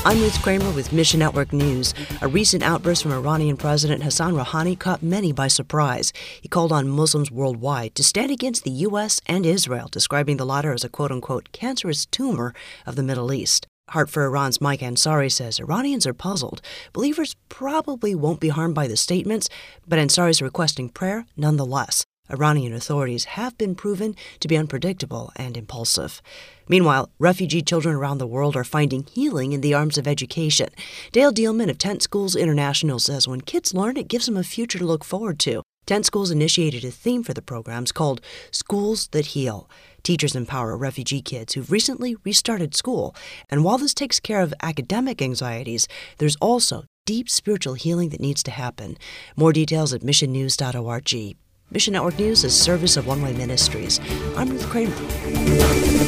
I'm Ruth Kramer with Mission Network News. A recent outburst from Iranian President Hassan Rouhani caught many by surprise. He called on Muslims worldwide to stand against the U.S. and Israel, describing the latter as a quote-unquote cancerous tumor of the Middle East. Heart for Iran's Mike Ansari says Iranians are puzzled. Believers probably won't be harmed by the statements, but Ansari is requesting prayer nonetheless. Iranian authorities have been proven to be unpredictable and impulsive. Meanwhile, refugee children around the world are finding healing in the arms of education. Dale Dealman of Tent Schools International says when kids learn, it gives them a future to look forward to. Tent Schools initiated a theme for the programs called Schools That Heal. Teachers empower refugee kids who've recently restarted school. And while this takes care of academic anxieties, there's also deep spiritual healing that needs to happen. More details at missionnews.org. Mission Network News is service of One Way Ministries. I'm Ruth Kramer.